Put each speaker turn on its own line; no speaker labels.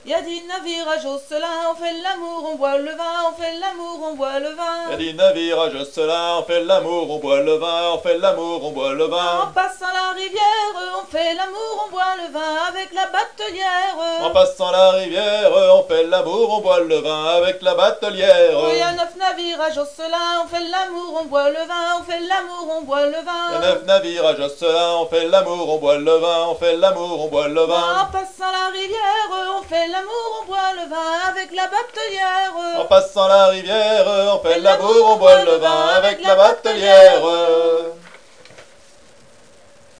Il y a 10 navires à Josselin, on fait l'amour, on boit le vin, on fait l'amour, on boit le vin.
Il y a 10 navires à Josselin, on fait l'amour, on boit le vin, on fait l'amour, on boit le
En
vin.
passant la rivière, on fait l'amour, on boit le vin avec la batelière.
En passant la rivière, on fait l'amour, on boit le vin avec la batelière.
Oh, il y a 9 navires à Josselin, on fait l'amour, on boit le vin, on fait l'amour, on boit le vin.
Il y a 9 navires à Josselin, on fait l'amour, on boit le vin, on fait l'amour, on boit le
En
vin.
passant la rivière, on fait l'amour, on boit le vin avec la batelière.
En passant la rivière, on fait l'amour, on boit le vin avec la batelière.